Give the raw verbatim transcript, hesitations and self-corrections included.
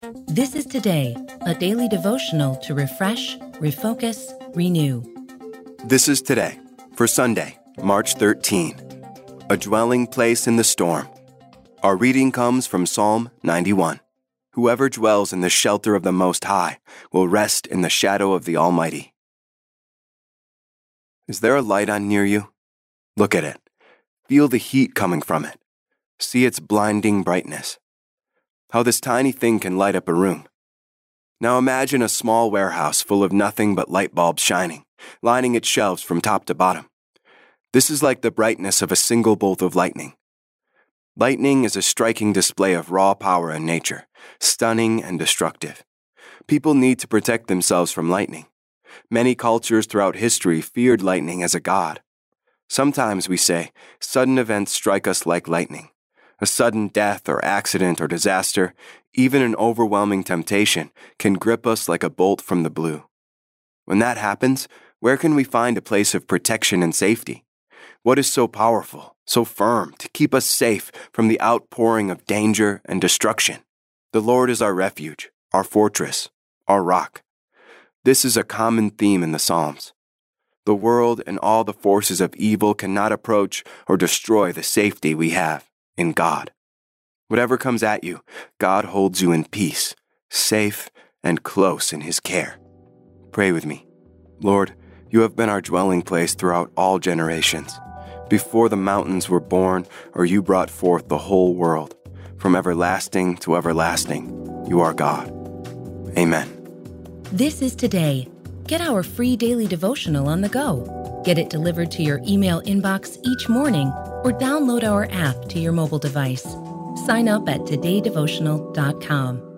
This is Today, a daily devotional to refresh, refocus, renew. This is Today for Sunday, March thirteenth, a dwelling place in the storm. Our reading comes from Psalm ninety-one. Whoever dwells in the shelter of the Most High will rest in the shadow of the Almighty. Is there a light on near you? Look at it. Feel the heat coming from it. See its blinding brightness. How this tiny thing can light up a room. Now imagine a small warehouse full of nothing but light bulbs shining, lining its shelves from top to bottom. This is like the brightness of a single bolt of lightning. Lightning is a striking display of raw power in nature, stunning and destructive. People need to protect themselves from lightning. Many cultures throughout history feared lightning as a god. Sometimes we say, sudden events strike us like lightning. A sudden death or accident or disaster, even an overwhelming temptation, can grip us like a bolt from the blue. When that happens, where can we find a place of protection and safety? What is so powerful, so firm, to keep us safe from the outpouring of danger and destruction? The Lord is our refuge, our fortress, our rock. This is a common theme in the Psalms. The world and all the forces of evil cannot approach or destroy the safety we have in God. Whatever comes at you, God holds you in peace, safe and close in His care. Pray with me. Lord, You have been our dwelling place throughout all generations. Before the mountains were born, or You brought forth the whole world, from everlasting to everlasting, You are God. Amen. This is Today. Get our free daily devotional on the go. Get it delivered to your email inbox each morning or download our app to your mobile device. Sign up at today devotional dot com.